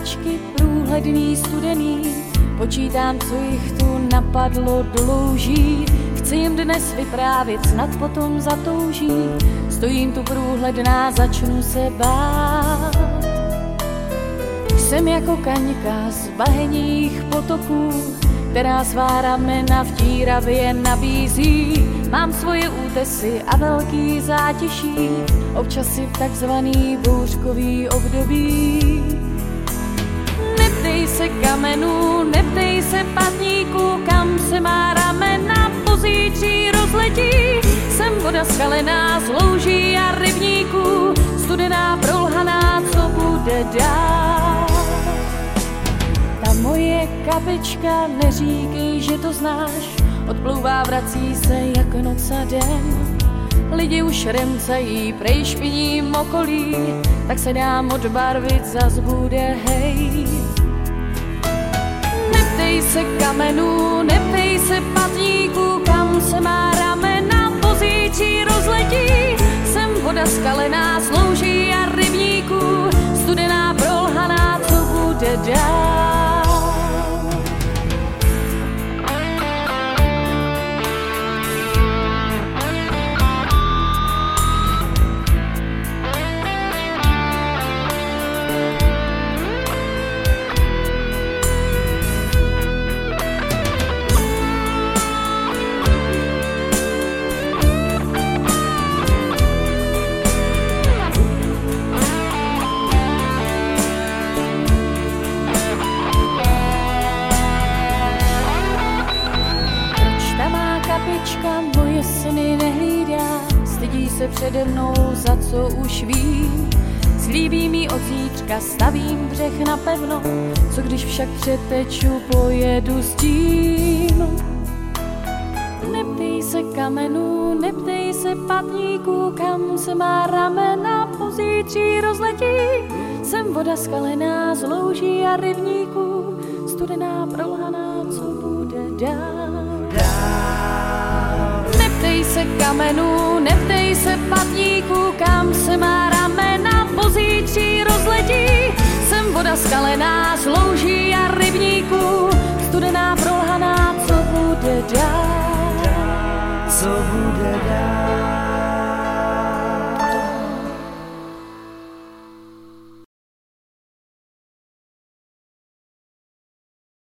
kapičky, průhledný, studený. Počítám, co jich tu napadlo do louží. Chci jim dnes vyprávět, snad potom zatouží. Stojím tu průhledná, začnu se bát. Jsem jako kaňka z bahenních potoků, která svá ramena vtíravě nabízí. Mám svoje útesy a velký zátěží, občas si v takzvaný bouřkový období. Neptej se kamenů, neptej se patníků, kam se má ramena pozítří rozletí. Jsem voda skalená z louží a rybníků, studená, prolhaná, co bude dál. Ta moje kapička, neříkej, že to znáš, odplouvá, vrací se jak noc a den. Lidi už remcají, prej špiním okolí, tak se dám odbarvit, zas bude hej. Neptej se kamenů, neptej se patníků, kam se má ramena pozítří rozletí. Jsem voda skalená z louží a rybníků, studená, prolhaná, co bude dál. Kapička moje sny nehlídá, stydí se přede mnou, za co už vím. Slíbí mi od zítřka, stavím břeh na pevno, co když však přeteču, pojedu s tím. Neptej se kamenů, neptej se patníků, kam se má ramena pozítří rozletí. Jsem voda skalená z louží a rybníků, studená, prolhaná, co bude dál. Neptej se kamenů, neptej se patníků, kam se má ramena pozítří rozletí. Jsem voda skalená z louží a rybníků, studená, prolhaná, co bude dál. Co bude dál?